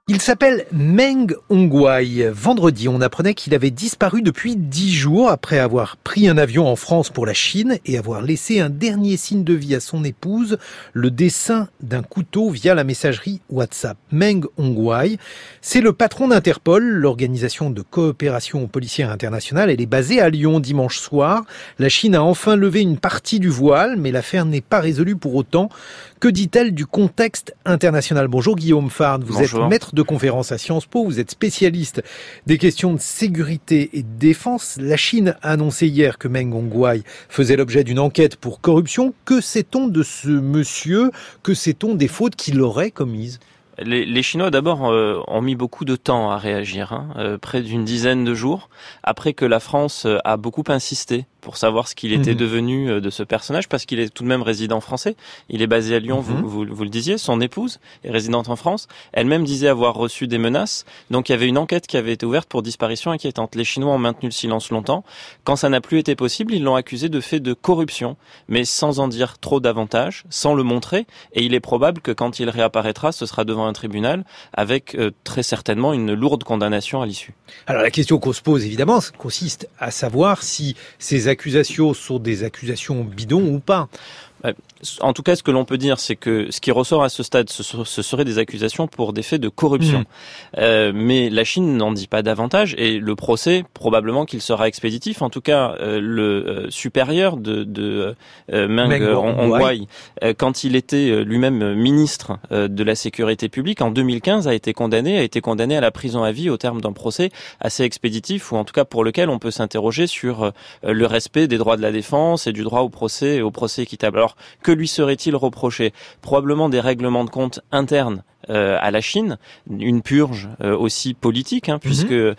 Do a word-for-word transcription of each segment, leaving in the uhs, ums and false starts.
Il s'appelle Meng Hongwei. Vendredi, on apprenait qu'il avait disparu depuis dix jours après avoir pris un avion en France pour la Chine et avoir laissé un dernier signe de vie à son épouse, le dessin d'un couteau via la messagerie WhatsApp. Meng Hongwei, c'est le patron d'Interpol, l'organisation de coopération policière internationale. Elle est basée à Lyon dimanche soir. La Chine a enfin levé une partie du voile, mais l'affaire n'est pas résolue pour autant. Que dit-elle du contexte international ? Bonjour Guillaume Farn, vous Bonjour. êtes maître de conférence à Sciences Po, vous êtes spécialiste des questions de sécurité et de défense. La Chine a annoncé hier que Meng Hongwei faisait l'objet d'une enquête pour corruption. Que sait-on de ce monsieur ? Que sait-on des fautes qu'il aurait commises ? Les, les Chinois d'abord euh, ont mis beaucoup de temps à réagir, hein, euh, près d'une dizaine de jours, après que la France euh, a beaucoup insisté pour savoir ce qu'il était mmh. devenu euh, de ce personnage, parce qu'il est tout de même résident français. Il est basé à Lyon, mmh. vous, vous, vous le disiez. Son épouse est résidente en France. Elle-même disait avoir reçu des menaces. Donc il y avait une enquête qui avait été ouverte pour disparition inquiétante. Les Chinois ont maintenu le silence longtemps. Quand ça n'a plus été possible, ils l'ont accusé de fait de corruption, mais sans en dire trop davantage, sans le montrer. Et il est probable que quand il réapparaîtra, ce sera devant un tribunal avec euh, très certainement une lourde condamnation à l'issue. Alors la question qu'on se pose évidemment consiste à savoir si ces accusations sont des accusations bidons ou pas. En tout cas, ce que l'on peut dire, c'est que ce qui ressort à ce stade, ce serait des accusations pour des faits de corruption. Mmh. Euh, mais la Chine n'en dit pas davantage, et le procès, probablement qu'il sera expéditif. En tout cas, euh, le euh, supérieur de, de euh, Meng Hongwei, euh, quand il était lui-même ministre euh, de la sécurité publique, en deux mille quinze, a été condamné, a été condamné à la prison à vie au terme d'un procès assez expéditif, ou en tout cas pour lequel on peut s'interroger sur euh, le respect des droits de la défense et du droit au procès et au procès équitable. Alors, que lui serait-il reproché ? Probablement des règlements de compte internes Euh, à la Chine, une purge euh, aussi politique, hein, puisque euh,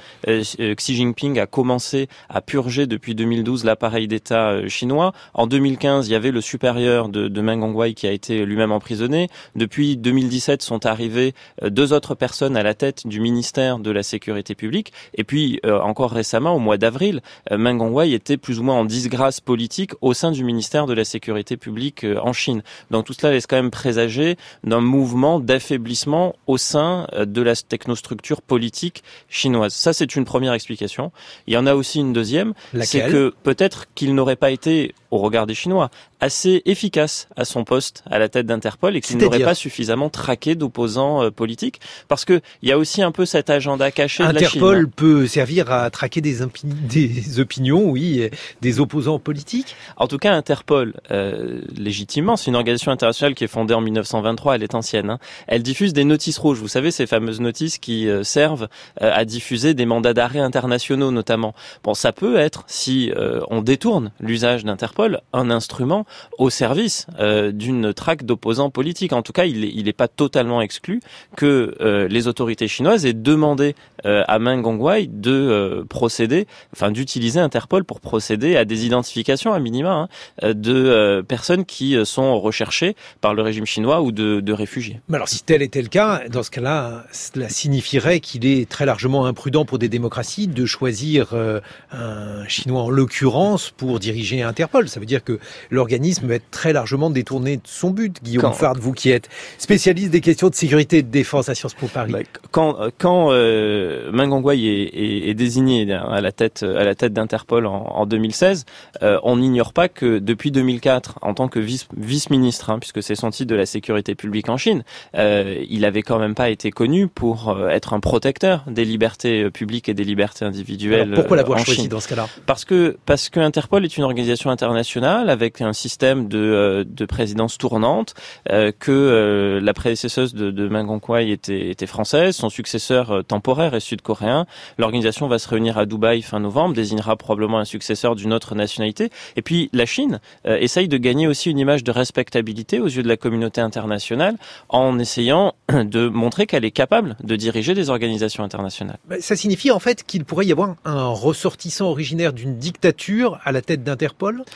Xi Jinping a commencé à purger depuis deux mille douze l'appareil d'État euh, chinois. En deux mille quinze, il y avait le supérieur de, de Meng Hongwei qui a été lui-même emprisonné. Depuis deux mille dix-sept, sont arrivées euh, deux autres personnes à la tête du ministère de la Sécurité publique. Et puis, euh, encore récemment, au mois d'avril, euh, Meng Hongwei était plus ou moins en disgrâce politique au sein du ministère de la Sécurité publique euh, en Chine. Donc tout cela laisse quand même présager d'un mouvement d'affaiblissement au sein de la technostructure politique chinoise. Ça, c'est une première explication. Il y en a aussi une deuxième, Laquelle ? C'est que peut-être qu'il n'aurait pas été, au regard des Chinois, assez efficace à son poste à la tête d'Interpol et qu'il n'aurait pas suffisamment traqué d'opposants euh, politiques, parce que il y a aussi un peu cet agenda caché de la Chine. Interpol peut servir à traquer des, impi- des opinions, oui, des opposants politiques. En tout cas, Interpol, euh, légitimement, c'est une organisation internationale qui est fondée en mille neuf cent vingt-trois, elle est ancienne, hein. Elle diffuse des notices rouges, vous savez, ces fameuses notices qui euh, servent euh, à diffuser des mandats d'arrêt internationaux notamment. Bon, ça peut être, si euh, on détourne l'usage d'Interpol, un instrument au service euh, d'une traque d'opposants politiques. En tout cas, il est, il est pas totalement exclu que euh, les autorités chinoises aient demandé euh, à Meng Hongwei de euh, procéder, enfin d'utiliser Interpol pour procéder à des identifications à minima hein, de euh, personnes qui sont recherchées par le régime chinois ou de, de réfugiés. Mais alors, si tel était le cas, dans ce cas-là, cela signifierait qu'il est très largement imprudent pour des démocraties de choisir euh, un Chinois en l'occurrence pour diriger Interpol. Ça veut dire que l'organisme va être très largement détourné de son but. Guillaume Farn, vous qui êtes spécialiste des questions de sécurité et de défense à Sciences Po Paris. Bah, quand quand euh, Meng Hongwei est, est, est désigné à la tête à la tête d'Interpol en, en deux mille seize, euh, on n'ignore pas que depuis deux mille quatre, en tant que vice vice-ministre, hein, puisque c'est son titre de la sécurité publique en Chine, euh, il avait quand même pas été connu pour euh, être un protecteur des libertés publiques et des libertés individuelles. Alors pourquoi l'avoir choisi Chine dans ce cas-là ? Parce que parce que Interpol est une organisation internationale avec un système de euh, de présidence tournante, euh, que euh, la prédécesseuse de, de Meng Hongwei était était française, son successeur euh, temporaire est sud-coréen. L'organisation va se réunir à Dubaï fin novembre, désignera probablement un successeur d'une autre nationalité. Et puis la Chine euh, essaye de gagner aussi une image de respectabilité aux yeux de la communauté internationale en essayant de montrer qu'elle est capable de diriger des organisations internationales. Ça signifie en fait qu'il pourrait y avoir un ressortissant originaire d'une dictature à la tête d'Interpol ?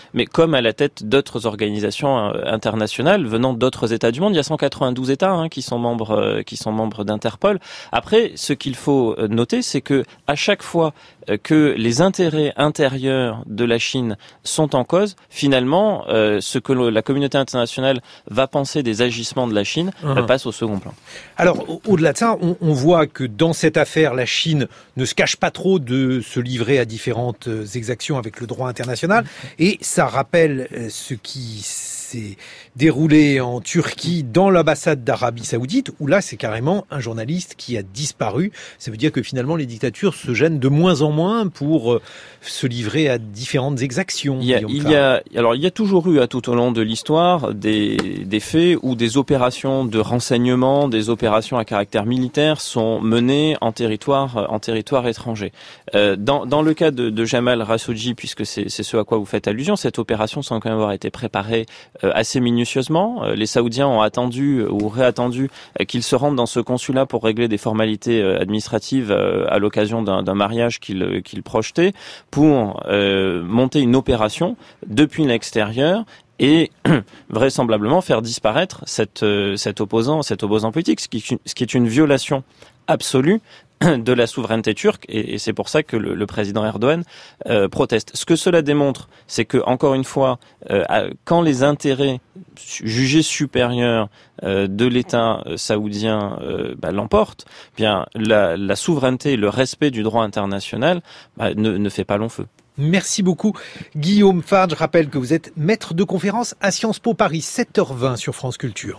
mais comme à la tête d'autres organisations internationales venant d'autres États du monde. Il y a cent quatre-vingt-douze États hein, qui sont membres, euh, qui sont membres d'Interpol. Après, ce qu'il faut noter, c'est que à chaque fois que les intérêts intérieurs de la Chine sont en cause, finalement, euh, ce que la communauté internationale va penser des agissements de la Chine uh-huh. passe au second plan. Alors, au-delà de ça, on, on voit que dans cette affaire, la Chine ne se cache pas trop de se livrer à différentes exactions avec le droit international, et ça rappelle ce qui s'est déroulé en Turquie dans l'ambassade d'Arabie Saoudite, où là, c'est carrément un journaliste qui a disparu. Ça veut dire que finalement, les dictatures se gênent de moins en moins pour se livrer à différentes exactions. Il y a, il y a, alors, il y a toujours eu, à tout au long de l'histoire, des, des faits où des opérations de renseignement, des opérations à caractère militaire sont menées en territoire, en territoire étranger. Euh, dans, dans le cas de, de Jamal Khashoggi, puisque c'est, c'est ce à quoi vous faites allusion, cette opération semble quand même avoir été préparée euh, assez minutieusement. Euh, les Saoudiens ont attendu ou réattendu euh, qu'ils se rendent dans ce consulat pour régler des formalités euh, administratives euh, à l'occasion d'un, d'un mariage qu'ils, qu'ils projetaient, pour euh, monter une opération depuis l'extérieur et vraisemblablement faire disparaître cette, euh, cet opposant, cet opposant politique, ce qui, ce qui est une violation absolue de la souveraineté turque, et, et c'est pour ça que le, le président Erdogan euh, proteste. Ce que cela démontre, c'est que, encore une fois, euh, quand les intérêts jugés supérieurs euh, de l'État saoudien euh, bah, l'emportent, bien la, la souveraineté et le respect du droit international bah, ne, ne fait pas long feu. Merci beaucoup Guillaume Fard. Je rappelle que vous êtes maître de conférence à Sciences Po Paris, sept heures vingt sur France Culture.